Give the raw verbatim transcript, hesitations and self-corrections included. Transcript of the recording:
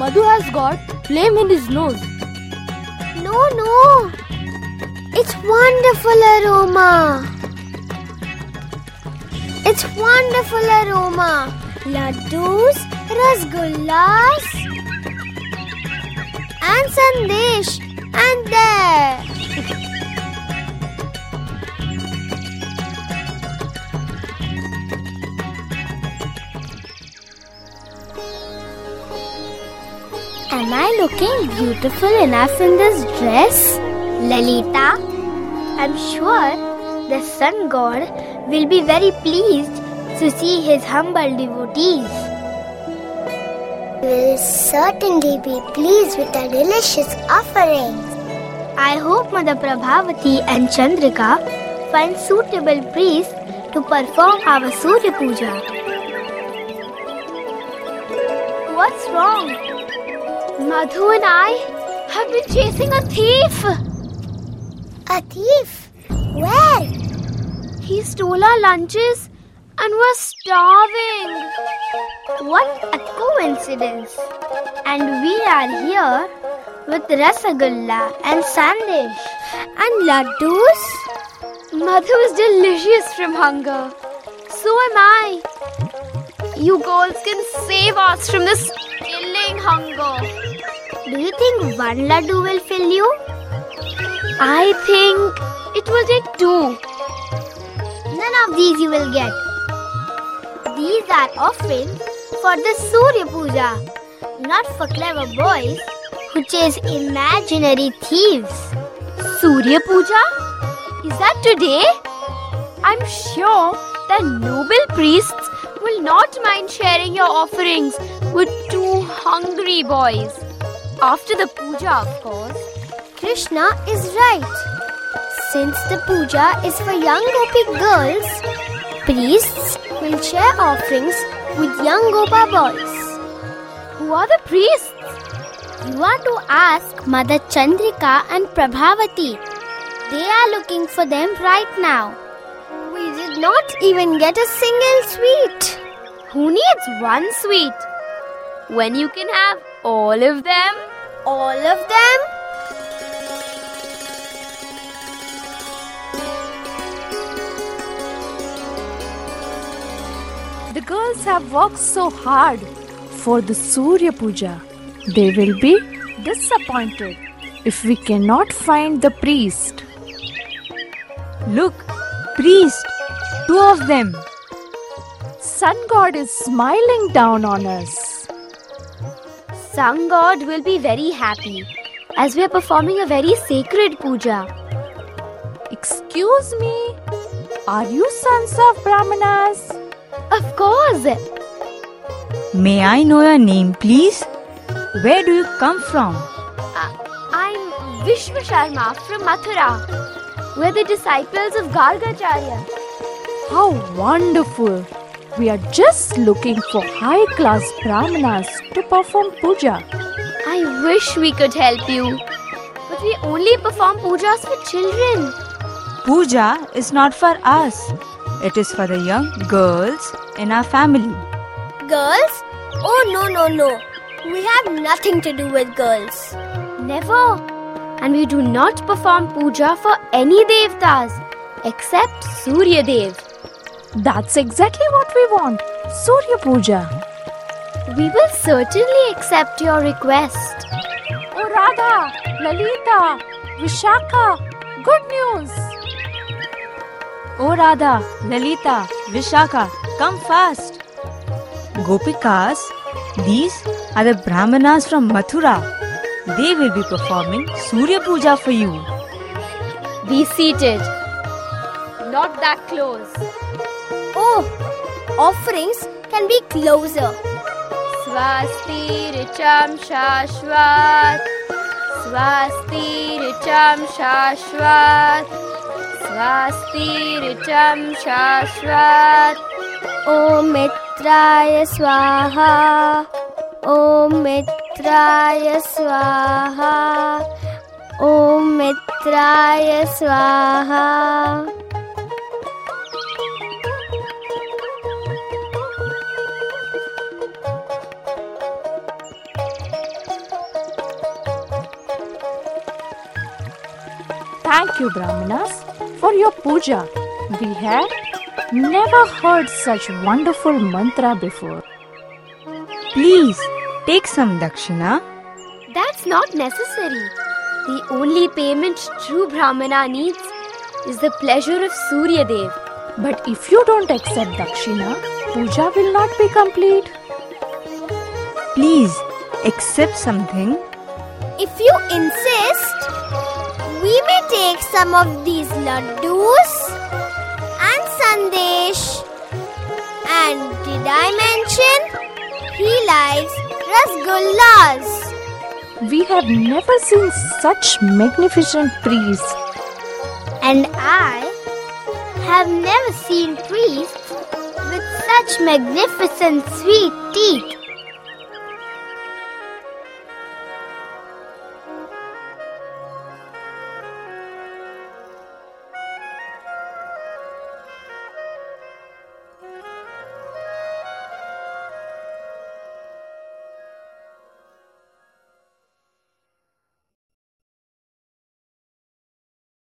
Madhu has got flame in his nose. No, no. It's wonderful aroma. It's wonderful aroma. Laddus, rasgullas, and sandesh. And there. Am I looking beautiful enough in this dress, Lalita? I'm sure the sun god will be very pleased to see his humble devotees. He will certainly be pleased with our delicious offerings. I hope Mother Prabhavati and Chandrika find suitable priests to perform our Surya Puja. What's wrong? Madhu and I have been chasing a thief. A thief? Where? He stole our lunches and was starving. What a coincidence. And we are here with rasagulla and sandesh. And laddus? Madhu is delicious from hunger. So am I. You girls can save us from this killing hunger. Do you think one laddu will fill you? I think it will take two. None of these you will get. These are offerings for the Surya Puja, not for clever boys who chase imaginary thieves. Surya Puja? Is that today? I'm sure that noble priests will not mind sharing your offerings with two hungry boys. After the puja, of course. Krishna is right. Since the puja is for young gopi girls, priests will share offerings with young gopa boys. Who are the priests? You are to ask Mother Chandrika and Prabhavati. They are looking for them right now. We did not even get a single sweet. Who needs one sweet when you can have all of them? All of them? The girls have worked so hard for the Surya Puja. They will be disappointed if we cannot find the priest. Look, priest, two of them. Sun God is smiling down on us. Sun God will be very happy as we are performing a very sacred puja. Excuse me, are you sons of Brahmanas? Of course. May I know your name, please? Where do you come from? Uh, I'm Vishwa Sharma from Mathura. We're the disciples of Gargacharya. How wonderful! We are just looking for high-class Brahmanas to perform puja. I wish we could help you. But we only perform pujas for children. Puja is not for us. It is for the young girls in our family. Girls? Oh, no, no, no. We have nothing to do with girls. Never. And we do not perform puja for any devtas except Surya Dev. That's exactly what we want. Surya Puja. We will certainly accept your request. Oh Radha, Lalita, Vishaka, good news. Oh Radha, Lalita, Vishaka, come fast. Gopikas, these are the Brahmanas from Mathura. They will be performing Surya Puja for you. Be seated. Not that close. Oh, offerings can be closer. Swasti Richam Shashvat. Swasti Richam Shashvat. Swasti Richam Shashvat. Om Mitraya Swaha. Om Mitraya Swaha. Om Mitraya Swaha. Thank you, Brahmanas, for your puja. We had never heard such wonderful mantra before. Please, take some dakshina. That's not necessary. The only payment true Brahmana needs is the pleasure of Surya Dev. But if you don't accept dakshina, puja will not be complete. Please, accept something. If you insist, we may take some of these laddus and sandesh. And did I mention he likes rasgullas? We have never seen such magnificent priests. And I have never seen priests with such magnificent sweet teeth.